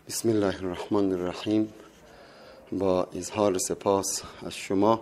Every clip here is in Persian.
بسم الله الرحمن الرحیم. با اظهار سپاس از شما،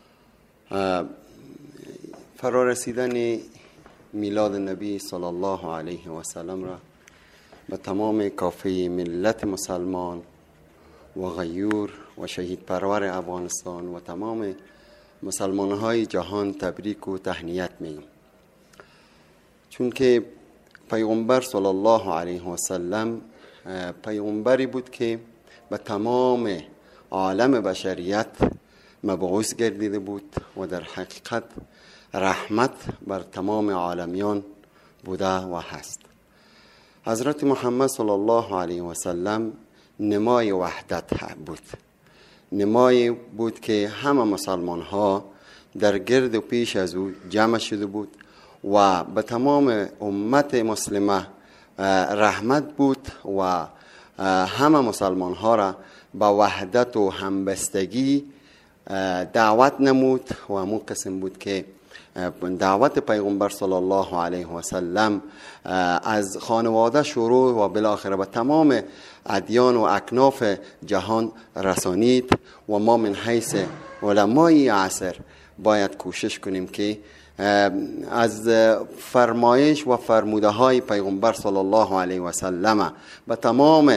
فرا رسیدن میلاد نبی صلی الله علیه و سلم را به تمام کافه ملت مسلمان و غیور و شهید پرور افغانستان و تمام مسلمان های جهان تبریک و تهنیت میگم، چون که پیغمبر صلی الله علیه و سلم پیغمبری بود که به تمام عالم بشریت مبعوث گردیده بود و در حقیقت رحمت بر تمام عالمیان بوده و هست. حضرت محمد صلی الله علیه و سلم نمای وحدت بود، نمای بود که همه مسلمان ها در گرد و پیش از او جمع شده بود و به تمام امت مسلمه رحمت بود و همه مسلمان ها را به وحدت و همبستگی دعوت نمود و همون قسم بود که دعوت پیغمبر صلی الله علیه و سلم از خانواده شروع و بالاخره به تمام ادیان و اکناف جهان رسانید و ما من حیث علمای عصر باید کوشش کنیم که از فرمایش و فرموده های پیغمبر صلی الله علیه و سلم به تمام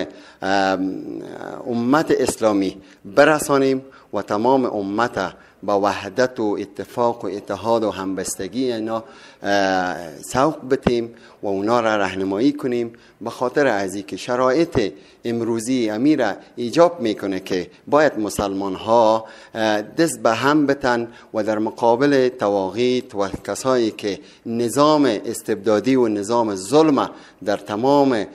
امت اسلامی برسانیم و تمام امت با وحدت و اتفاق و اتحاد و همبستگی اینا سوق بتیم و اونا را راهنمایی کنیم، به خاطر از اینکه شرایط امروزی امیر ایجاب میکنه که باید مسلمان ها دست به هم بتن و در مقابل طواغیت و کسایی که نظام استبدادی و نظام ظلم در تمام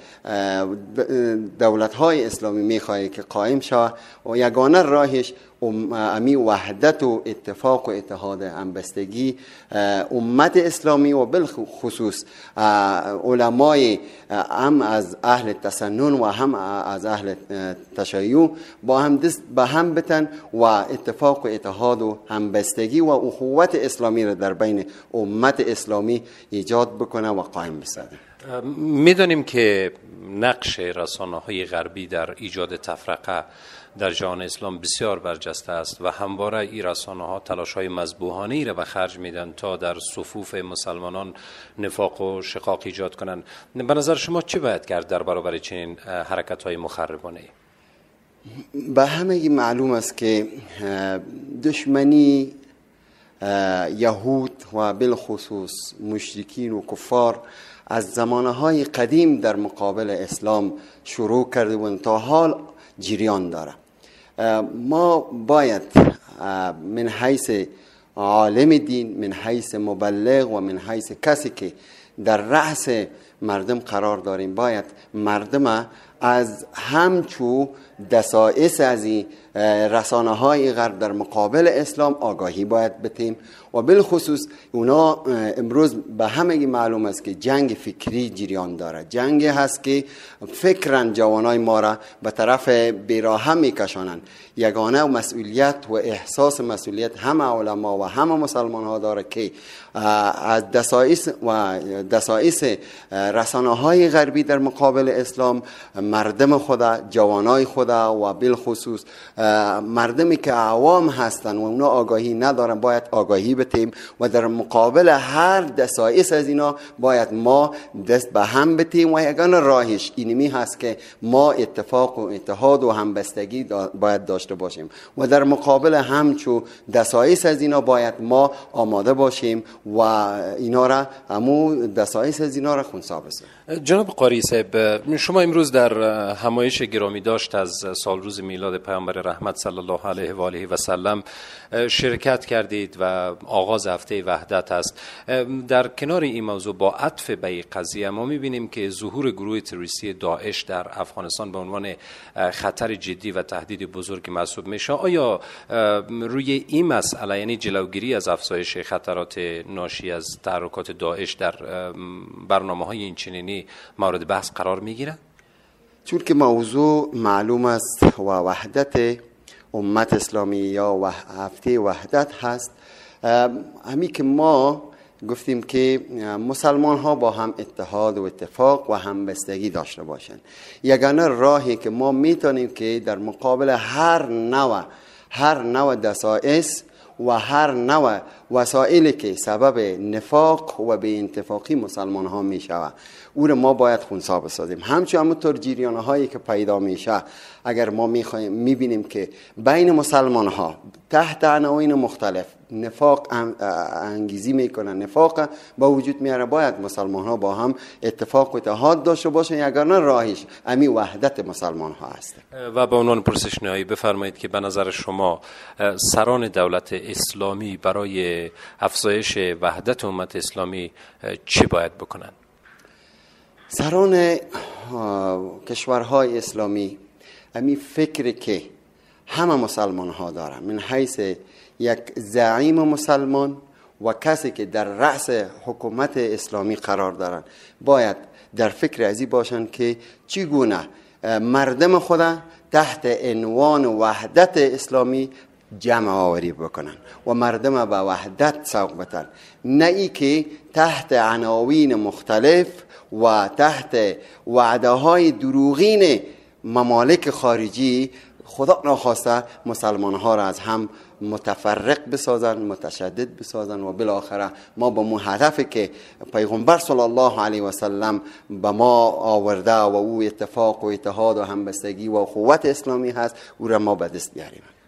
دولت های اسلامی میخواه که قائم شود و یگانه راهش امی وحدت و اتفاق و اتحاد همبستگی امت اسلامی و بالخصوص علمای هم از اهل تسنن و هم از اهل تشیع با هم دست به هم بتن و اتفاق و اتحاد و همبستگی و اخوت اسلامی را در بین امت اسلامی ایجاد بکنه و قائم بسازه. میدانیم که نقش رسانه‌های غربی در ایجاد تفرقه در جهان اسلام بسیار برجسته است و همواره این رسانه‌ها تلاش‌های مذبوحانه‌ای را به خرج میدن تا در صفوف مسلمانان نفاق و شقاق ایجاد کنند. به نظر شما چه باید کرد در برابر چنین حرکت‌های مخربانه؟ به همه معلوم است که دشمنی یهود و بالخصوص مشرکین و کفار از زمانهای قدیم در مقابل اسلام شروع کرده و تا حال جریان داره. ما باید من حیث عالم دین، من حیث مبلغ و من حیث کسی که در رأس مردم قرار داریم باید مردم از همچو دسائس از این رسانه های غرب در مقابل اسلام آگاهی باید بتیم و بالخصوص اونا امروز به همه معلوم است که جنگ فکری جریان داره، جنگ هست که فکرن جوانای ما را به طرف بیراه میکشانند. یگانه مسئولیت و احساس مسئولیت همه علما و همه مسلمان ها داره که از دسائس رسانه های غربی در مقابل اسلام مردم خدا، جوانای خدا و بالخصوص مردمی که عوام هستن و اونا آگاهی ندارن باید آگاهی بتیم و در مقابل هر دسائس از اینا باید ما دست به هم بتیم و یگانه راهش اینمی هست که ما اتفاق و اتحاد و همبستگی باید داشته باشیم و در مقابل همچو دسائس از اینا باید ما آماده باشیم و اینا را همو دسائس از اینا را خنثی بسازیم. جناب قاری صاحب، شما امروز در همایش گرامی داشت از سالروز میلاد پیامبر رحمت صلی الله علیه و آله و سلم شرکت کردید و آغاز هفته وحدت است. در کنار این موضوع با عطف به این قضیه ما می‌بینیم که ظهور گروه تروریستی داعش در افغانستان به عنوان خطر جدی و تهدید بزرگ محسوب میشه. آیا روی این مسئله یعنی جلوگیری از افزایش خطرات ناشی از تحرکات داعش در برنامه‌های این چنینی مورد بحث قرار می‌گیره؟ چون که موضوع معلوم است و وحدت امت اسلامی یا هفته وحدت هست، همی که ما گفتیم که مسلمان ها با هم اتحاد و اتفاق و همبستگی داشته باشند. یگانه راهی که ما میتونیم که در مقابل هر نوع دسائس و هر نوع وسایلی که سبب نفاق و به اتفاقی مسلمان ها می شود، او را ما باید خونسا بسازیم. همونطور جریان هایی که پیدا میشه، اگر ما میبینیم که بین مسلمان ها تحت عناوین مختلف نفاق انگیزی میکنن، نفاق با وجود میاره، باید مسلمان ها با هم اتفاق و اتحاد داشته باشن. یگانه راهش امی وحدت مسلمان ها است. و به عنوان پرسش نهایی بفرمایید که به نظر شما سران دولت اسلامی برای افزایش وحدت امت اسلامی چی باید بکنن؟ سران کشورهای اسلامی امی فکر که همه مسلمان ها دارن، من حیث یک زعیم مسلمان و کسی که در رأس حکومت اسلامی قرار دارن، باید در فکر ازی باشن که چگونه مردم خود تحت عنوان وحدت اسلامی جمع آوری بکنن و مردم به وحدت سوق بدن، نه ای که تحت عناوین مختلف و تحت وعده های دروغین ممالک خارجی خدا ناخواسته مسلمان ها را از هم متفرق بسازن، متشدد بسازن و بالاخره ما با مو هدفی که پیغمبر صلی الله علیه و سلم به ما آورده و او اتفاق و اتحاد و همبستگی و قوت اسلامی هست، او را ما به دست بیاریم.